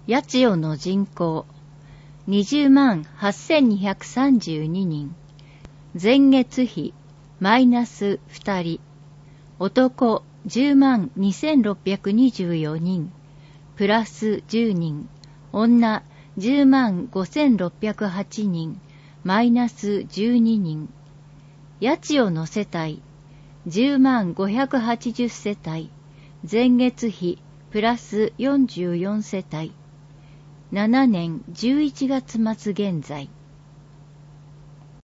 八千代の人口20万8232人。前月比マイナス2人。男10万2624人。プラス10人。女10万5608人。マイナス12人。八千代の世帯10万580世帯。前月比プラス44世帯。7年11月末現在。